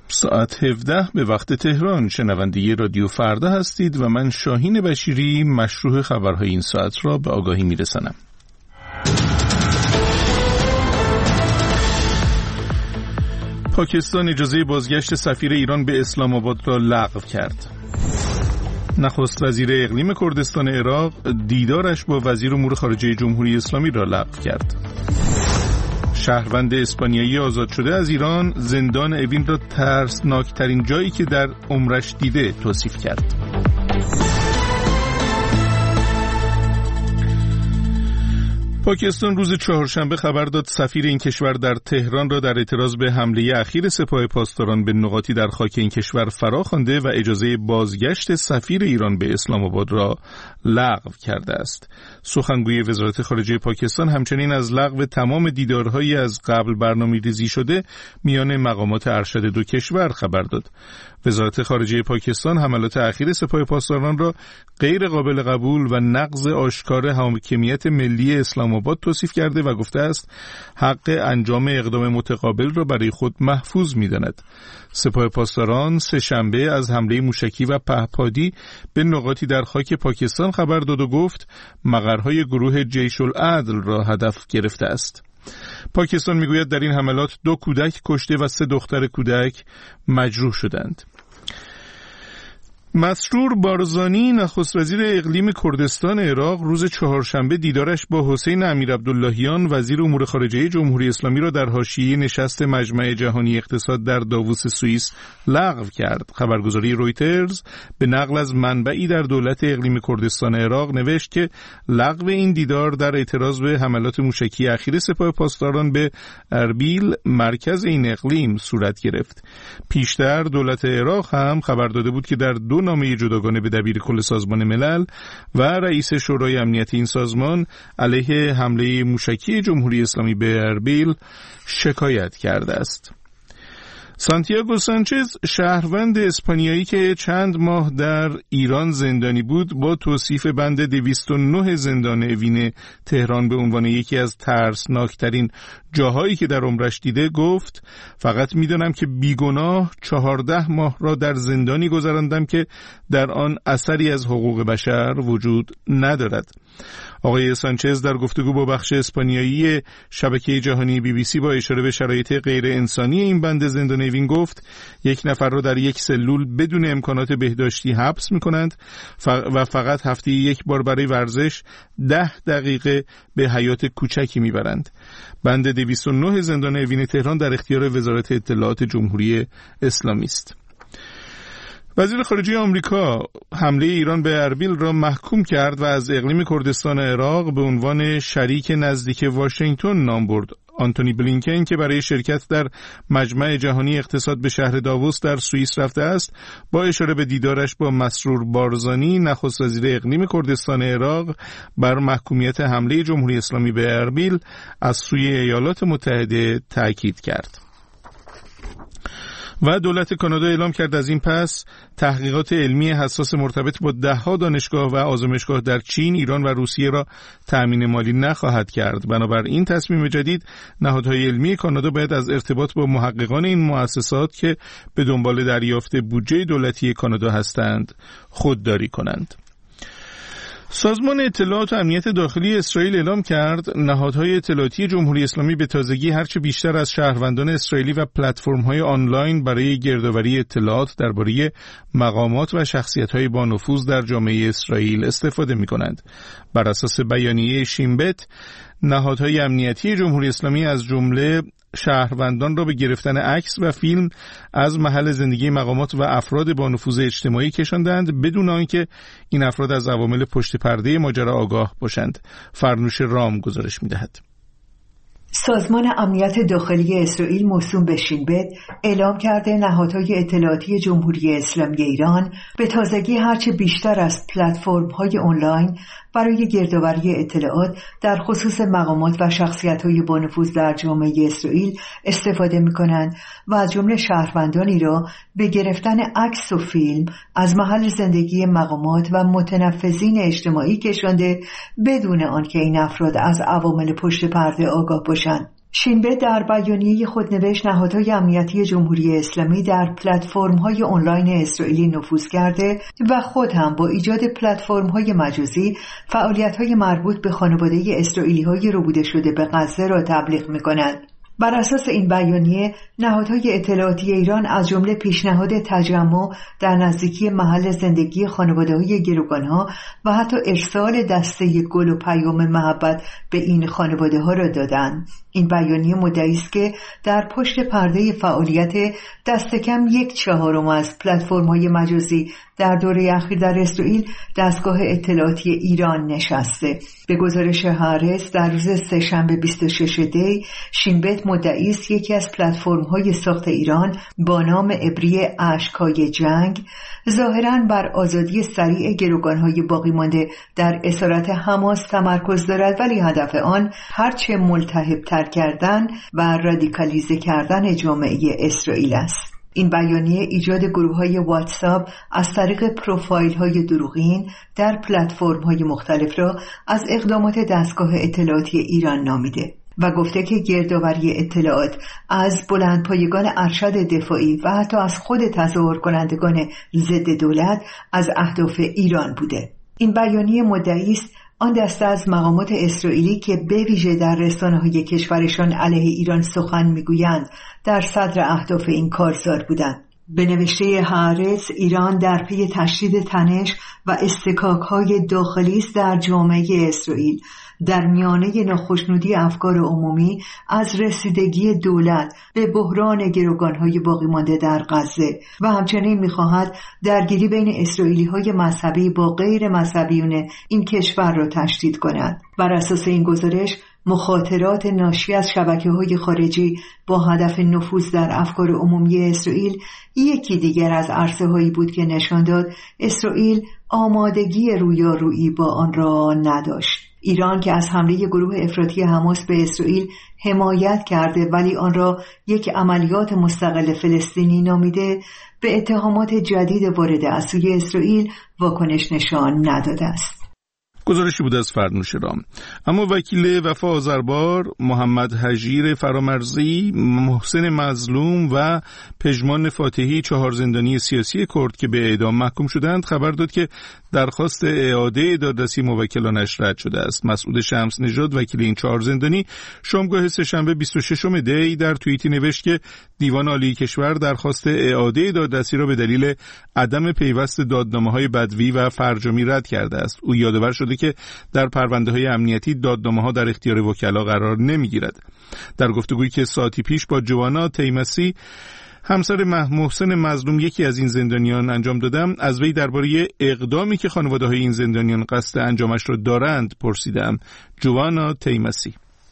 ساعت 17 به وقت تهران. شنونده رادیو فردا هستید و من شاهین بشیری مشروح خبرهای این ساعت را به آگاهی میرسانم. پاکستان اجازه بازگشت سفیر ایران به اسلام آباد را لغو کرد. نخست وزیر اقلیم کردستان عراق دیدارش با وزیر امور خارجه جمهوری اسلامی را لغو کرد. شهروند اسپانیایی آزاد شده از ایران زندان اوین را ترسناکترین جایی که در عمرش دیده توصیف کرد. پاکستان روز چهارشنبه خبر داد سفیر این کشور در تهران را در اعتراض به حمله اخیر سپاه پاسداران به نقاطی در خاک این کشور فرا خوانده و اجازه بازگشت سفیر ایران به اسلام آباد را لغو کرده است. سخنگوی وزارت خارجه پاکستان همچنین از لغو تمام دیدارهایی از قبل برنامه‌ریزی شده میان مقامات ارشد دو کشور خبر داد. وزارت خارجه پاکستان حملات اخیر سپاه پاسداران را غیر قابل قبول و نقض آشکار حاکمیت ملی اسلام آباد توصیف کرده و گفته است حق انجام اقدام متقابل را برای خود محفوظ می‌داند. سپاه پاسداران سه شنبه از حمله موشکی و پهپادی به نقاطی در خاک پاکستان خبر داد و گفت مقرهای گروه جیش العدل را هدف گرفته است. پاکستان میگوید در این حملات 2 کودک کشته و 3 دختر کودک مجروح شدند. مسرور بارزانی نخست وزیر اقلیم کردستان عراق روز چهارشنبه دیدارش با حسین امیرعبداللهیان وزیر امور خارجه جمهوری اسلامی را در حاشیه نشست مجمع جهانی اقتصاد در داووس سوئیس لغو کرد. خبرگزاری رویترز به نقل از منبعی در دولت اقلیم کردستان عراق نوشت که لغو این دیدار در اعتراض به حملات موشکی اخیر سپاه پاسداران به اربیل مرکز این اقلیم صورت گرفت. پیشتر دولت عراق هم خبر داده بود که در 2 نامه جداگانه به دبیر کل سازمان ملل و رئیس شورای امنیت این سازمان علیه حمله موشکی جمهوری اسلامی به اربیل شکایت کرده است. سانتیاگو سانچز شهروند اسپانیایی که چند ماه در ایران زندانی بود با توصیف بند 209 زندان اوین تهران به عنوان یکی از ترسناکترین جاهایی که در عمرش دیده گفت فقط میدانم که بیگناه 14 ماه را در زندانی گذراندم که در آن اثری از حقوق بشر وجود ندارد. آقای سانچز در گفتگو با بخش اسپانیایی شبکه جهانی BBC با اشاره به شرایط غیر انسانی این بند زندان اوین گفت 1 نفر را در 1 سلول بدون امکانات بهداشتی حبس می‌کنند و فقط هفته 1 بار برای ورزش 10 دقیقه به حیاط کوچکی میبرند. بند 209 زندان اوین تهران در اختیار وزارت اطلاعات جمهوری اسلامی است. وزیر خارجه آمریکا حمله ایران به اربیل را محکوم کرد و از اقلیم کردستان عراق به عنوان شریک نزدیک واشنگتن نام برد. آنتونی بلینکن که برای شرکت در مجمع جهانی اقتصاد به شهر داووس در سوئیس رفته است، با اشاره به دیدارش با مسرور بارزانی نخست وزیر اقلیم کردستان عراق بر محکومیت حمله جمهوری اسلامی به اربیل از سوی ایالات متحده تاکید کرد. و دولت کانادا اعلام کرد از این پس تحقیقات علمی حساس مرتبط با 10 دانشگاه و آزمایشگاه در چین، ایران و روسیه را تأمین مالی نخواهد کرد. بنابراین تصمیم جدید نهادهای علمی کانادا باید از ارتباط با محققان این مؤسسات که به دنبال دریافت بودجه دولتی کانادا هستند خودداری کنند. سازمان اطلاعات و امنیت داخلی اسرائیل اعلام کرد نهادهای اطلاعاتی جمهوری اسلامی به تازگی هرچه بیشتر از شهروندان اسرائیلی و پلتفرم‌های آنلاین برای گردآوری اطلاعات درباره مقامات و شخصیت‌های با نفوذ در جامعه اسرائیل استفاده می‌کنند. بر اساس بیانیه شینبت، نهادهای امنیتی جمهوری اسلامی از جمله شهروندان را به گرفتن عکس و فیلم از محل زندگی مقامات و افراد با نفوذ اجتماعی کشاندند بدون آنکه این افراد از عوامل پشت پرده ماجرا آگاه باشند. فرنوش رام گزارش می‌دهد. سازمان امنیت داخلی اسرائیل موسوم به شینبت اعلام کرده نهادهای اطلاعاتی جمهوری اسلامی ایران به تازگی هرچه بیشتر از پلتفرم‌های آنلاین برای گردآوری اطلاعات در خصوص مقامات و شخصیت‌های با نفوذ در جامعه اسرائیل استفاده می‌کنند و از جمله شهروندانی را به گرفتن عکس و فیلم از محل زندگی مقامات و متنفذین اجتماعی کشانده بدون آنکه این افراد از عوامل پشت پرده آگاه باشند. شینبت در بیانیه خود نوشت نهادهای امنیتی جمهوری اسلامی در پلتفرم‌های آنلاین اسرائیلی نفوذ کرده و خود هم با ایجاد پلتفرم‌های مجازی فعالیت‌های مربوط به خانواده اسرائیلی‌های ربوده شده به غزه را تبلیغ می‌کند. بر اساس این بیانیه نهادهای اطلاعاتی ایران از جمله پیشنهاد تجمع در نزدیکی محل زندگی خانواده‌های گروگانها و حتی ارسال دسته گل و پیام محبت به این خانواده‌ها را دادند. این بیانیه مدعی است که در پشت پرده فعالیت دست کم 1/4 از پلتفرم‌های مجازی در دوره اخیر در اسرائیل دستگاه اطلاعاتی ایران نشسته. به گزارش هارتز در روز سه‌شنبه 26 دی، شینبت مدعی است یکی از پلتفرم‌های ساخت ایران با نام عبری اشک‌های جنگ ظاهراً بر آزادی سریع گروگان‌های باقی مانده در اسارت حماس تمرکز دارد، ولی هدف آن هرچه ملتهب‌تر کردن و رادیکالیزه کردن جامعه اسرائیل است. این بیانیه ایجاد گروه‌های واتساپ از طریق پروفایل‌های دروغین در پلتفرم‌های مختلف را از اقدامات دستگاه اطلاعاتی ایران نامیده و گفته که گردآوری اطلاعات از بلندپایگان ارشد دفاعی و حتی از خود تظاهر کنندگان ضد دولت از اهداف ایران بوده. این بیانیه مدعی است آن دسته از مقامات اسرائیلی که به ویژه در رسانه‌های کشورشان علیه ایران سخن می‌گویند در صدر اهداف این کارزار بودند. به نوشته هارتز، ایران در پی تشدید تنش و اصطکاک‌های داخلی است در جامعه اسرائیل در میانه ناخشنودی افکار عمومی از رسیدگی دولت به بحران گروگان‌های باقی مانده در غزه و همچنین می‌خواهد درگیری بین اسرائیلی‌های مذهبی با غیر مذهبیون این کشور را تشدید کند. بر اساس این گزارش، مخاطرات ناشی از شبکه‌های خارجی با هدف نفوذ در افکار عمومی اسرائیل یکی دیگر از عرصه‌هایی بود که نشان داد اسرائیل آمادگی رویارویی با آن را نداشت. ایران که از حمله گروه افراطی حماس به اسرائیل حمایت کرده ولی آن را یک عملیات مستقل فلسطینی نامیده، به اتهامات جدید وارده از سوی اسرائیل واکنش نشان نداده است. گزارشی بود از فرنوش رام. اما وکیل وفا آذربار، محمد هژیر فرامرزی، محسن مظلوم و پژمان فاتحی، 4 زندانی سیاسی کرد که به اعدام محکوم شدند، خبر داد که درخواست اعاده دادرسی موکلانش رد شده است. مسعود شمس نژاد، وکیل این 4 زندانی، شامگاه سه‌شنبه 26 دی در توییتی نوشت که دیوان عالی کشور درخواست اعاده دادرسی را به دلیل عدم پیوست دادنامه‌های بدوی و فرجامی رد کرده است. او یادآور شده که در پرونده‌های امنیتی دادنامه‌ها در اختیار وکلا قرار نمی‌گیرد. در گفتگویی که ساعتی پیش با جوانا تیمسی، همسر محسن مظلوم، یکی از این زندانیان، انجام دادم، از وی درباره اقدامی که خانواده‌های این زندانیان قصد انجامش را دارند پرسیدم. جوانا تیمسی: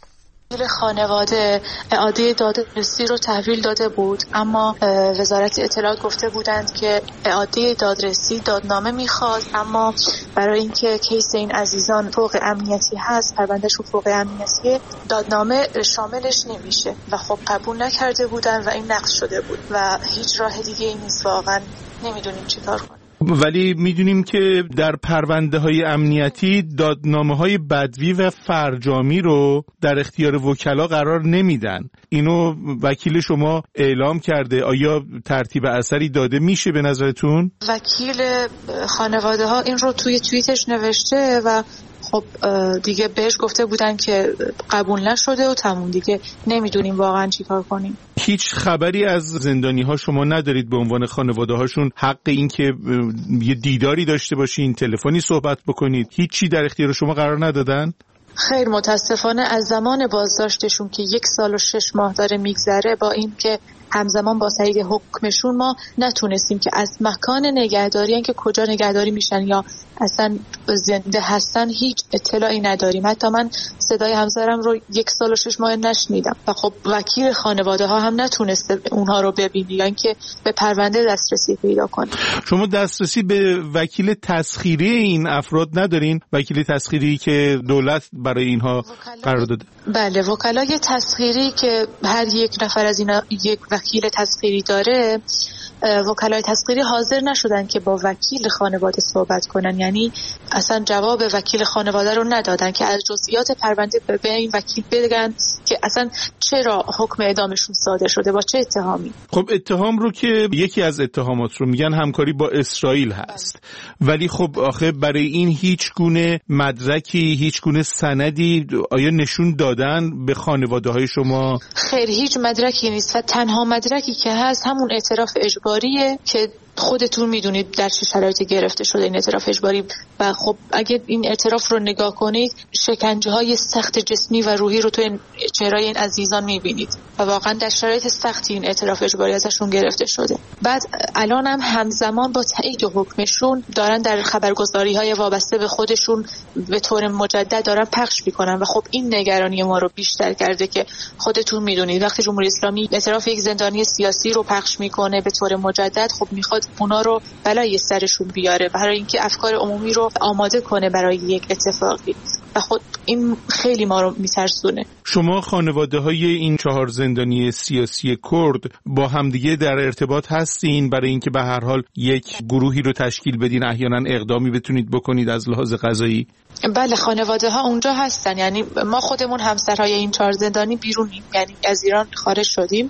خانواده اعاده دادرسی رو تحویل داده بود، اما وزارت اطلاعات گفته بودند که اعاده دادرسی دادنامه میخواد، اما برای اینکه کیس این عزیزان فوق امنیتی هست، پروندهش فوق امنیتیه، دادنامه شاملش نمیشه و خب قبول نکرده بودن و این نقض شده بود و هیچ راه دیگه ای نیست. واقعا نمیدونیم چی کار کنیم. ولی میدونیم که در پرونده های امنیتی دادنامه های بدوی و فرجامی رو در اختیار وکلا قرار نمیدن. اینو وکیل شما اعلام کرده. آیا ترتیب اثری داده میشه به نظرتون؟ وکیل خانواده ها این رو توی توییتش نوشته و خب دیگه بهش گفته بودن که قبول نشده و تموم، دیگه نمیدونیم واقعا چی کار کنیم. هیچ خبری از زندانی ها شما ندارید به عنوان خانواده هاشون حق این که یه دیداری داشته باشین، تلفنی صحبت بکنید؟ هیچی در اختیار شما قرار ندادن؟ خیر، متاسفانه از زمان بازداشتشون که 1 سال و 6 ماه داره میگذره، با این که همزمان با صحیح حکمشون ما نتونستیم که از مکان نگهداری که کجا نگهداری میشن یا اصلا زنده هستن هیچ اطلاعی نداریم. حتی من صدای همسرم رو 1 سال و 6 ماه نشنیدم و خب وکیل خانواده ها هم نتونسته اونها رو ببینه یا اینکه به پرونده دسترسی پیدا کنه. شما دسترسی به وکیل تسخیری این افراد ندارین؟ وکیل تسخیری که دولت برای اینها قرار داده؟ بله، وکلای تسخیری که هر یک نفر از اینا یک وکیل تسخیری داره، وکلای تسخیری حاضر نشدن که با وکیل خانواده صحبت کنن، یعنی اصلا جواب وکیل خانواده رو ندادن که از جزئیات پرونده به این وکیل بگن که اصلا چرا حکم اعدامشون صادر شده، با چه اتهامی. خب اتهام رو که یکی از اتهامات رو میگن همکاری با اسرائیل هست، ولی خب آخه برای این هیچ گونه مدرکی، هیچ گونه سندی آیا نشون دادن به خانواده های شما؟ خیر، هیچ مدرکی نیست و تنها مدرکی که هست همون اعتراف اجباریه که خودتون میدونید در چه شرایطی گرفته شده این اعتراف اجباری. و خب اگه این اعتراف رو نگاه کنید، شکنجه‌های سخت جسمی و روحی رو تو چهره‌های این عزیزان میبینید و واقعا در شرایط سختی این اعتراف اجباری ازشون گرفته شده. بعد الان هم همزمان با تایید حکمشون دارن در خبرگزاری‌های وابسته به خودشون به طور مجدد دارن پخش میکنن و خب این نگرانی ما رو بیشتر کرده که خودتون میدونید وقتی جمهوری اسلامی اعتراف یک زندانی سیاسی رو پخش میکنه به طور مجدد، خب میخواد اونا رو بلای سرشون بیاره برای اینکه افکار عمومی رو آماده کنه برای یک اتفاقی و خود این خیلی ما رو میترسونه. شما خانواده های این 4 زندانی سیاسی کرد با همدیگه در ارتباط هستین برای اینکه به هر حال یک گروهی رو تشکیل بدین، احیانا اقدامی بتونید بکنید از لحاظ قضایی؟ بله، خانواده ها اونجا هستن، یعنی ما خودمون همسرهای این 4 زندانی بیرونیم، یعنی از ایران خارج شدیم،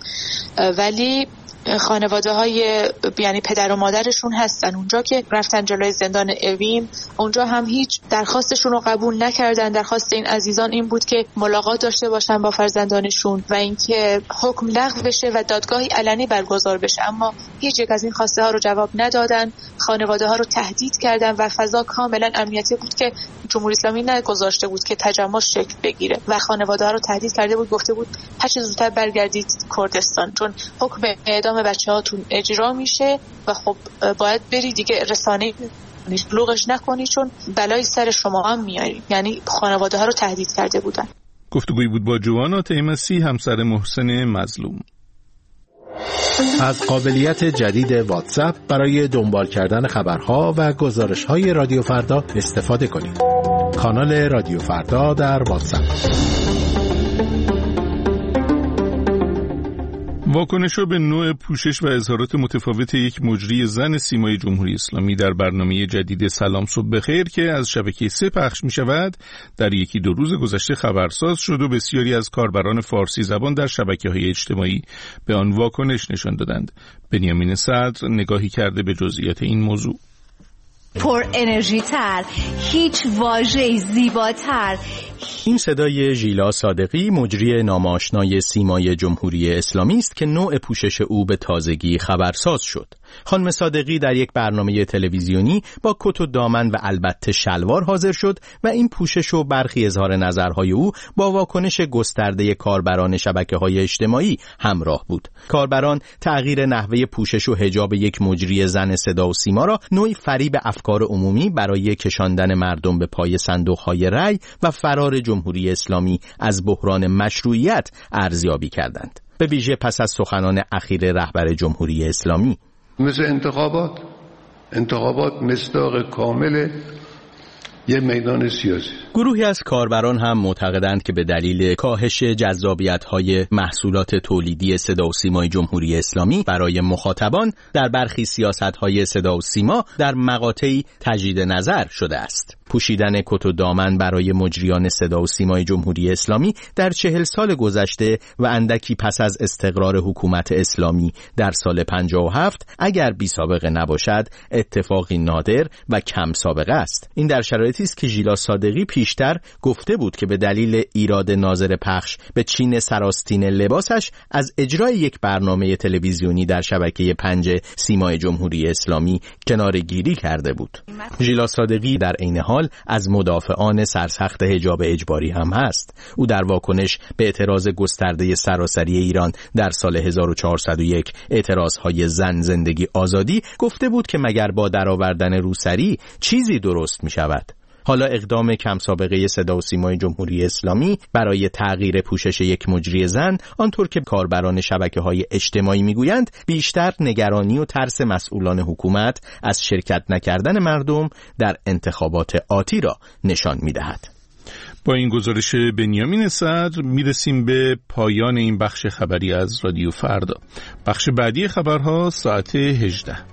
ولی خانواده های یعنی پدر و مادرشون هستن اونجا که رفتن جلوی زندان اوین. اونجا هم هیچ درخواستشون رو قبول نکردن. درخواست این عزیزان این بود که ملاقات داشته باشن با فرزندانشون و اینکه حکم لغو بشه و دادگاهی علنی برگزار بشه، اما هیچ یک از این خواسته ها رو جواب ندادن. خانواده ها رو تهدید کردن و فضا کاملا امنیتی بود که جمهوری اسلامی نگذاشته بود که تجمع شکل بگیره و خانواده ها رو تهدید کرده بود، گفته بود هر چه زودتر برگردید کردستان چون حکم اعدام بچه‌هاتون اجرا میشه و خب باید بری دیگه، رسانه‌ای بلوغش نکنی چون بلای سر شما هم میاری. یعنی خانواده ها رو تهدید کرده بودن. گفتگویی بود با جوانا طیمسی، همسر محسن مظلوم. از قابلیت جدید واتساپ برای دنبال کردن خبرها و گزارش‌های رادیو فردا استفاده کنید. کانال رادیو فردا در واتساپ. واکنش به نوع پوشش و اظهارات متفاوت یک مجری زن سیمای جمهوری اسلامی در برنامه جدید سلام صبح بخیر که از شبکه 3 پخش می شود در 1-2 روز گذشته خبرساز شد و بسیاری از کاربران فارسی زبان در شبکه‌های اجتماعی به آن واکنش نشان دادند. بنیامین صدر نگاهی کرده به جزئیات این موضوع. پر انرژی تر، هیچ واژه‌ای زیباتر. این صدای ژیلا صادقی، مجری ناماشنای سیمای جمهوری اسلامی است که نوع پوشش او به تازگی خبرساز شد. خانم صادقی در یک برنامه تلویزیونی با کت و دامن و البته شلوار حاضر شد و این پوشش و برخی اظهار نظرهای او با واکنش گسترده کاربران شبکه‌های اجتماعی همراه بود. کاربران تغییر نحوه پوشش و حجاب یک مجری زن صدا و سیما را نوعی فریب افکار عمومی برای کشاندن مردم به پای صندوق‌های رأی و فرار جمهوری اسلامی از بحران مشروعیت ارزیابی کردند. به ویژه پس از سخنان اخیر رهبر جمهوری اسلامی. مثل انتخابات مصداق کامل یه میدان سیاسی. گروهی از کاربران هم معتقدند که به دلیل کاهش جذابیت‌های محصولات تولیدی صدا و سیمای جمهوری اسلامی برای مخاطبان در برخی سیاست‌های صدا و سیما در مقاطعی تجدید نظر شده است. پوشیدن کت و دامن برای مجریان صدا و سیمای جمهوری اسلامی در 40 سال گذشته و اندکی پس از استقرار حکومت اسلامی در سال 57 اگر بی سابقه نباشد اتفاقی نادر و کم سابقه است. این در شرایطی است که ژیلا صادقی پیشتر گفته بود که به دلیل ایراد ناظر پخش به چین سراستین لباسش از اجرای یک برنامه تلویزیونی در شبکه 5 سیمای جمهوری اسلامی کناره‌گیری کرده بود. ژیلا صادقی در عین حال از مدافعان سرسخت حجاب اجباری هم هست. او در واکنش به اعتراض گسترده سراسری ایران در سال 1401 اعتراضهای زن زندگی آزادی گفته بود که مگر با درآوردن روسری چیزی درست می شود. حالا اقدام کم سابقه صدا و سیمای جمهوری اسلامی برای تغییر پوشش یک مجری زن، آنطور که کاربران شبکه‌های اجتماعی میگویند، بیشتر نگرانی و ترس مسئولان حکومت از شرکت نکردن مردم در انتخابات آتی را نشان می‌دهد. با این گزارش بنیامین صدر میرسیم به پایان این بخش خبری از رادیو فردا. بخش بعدی خبرها ساعت 18.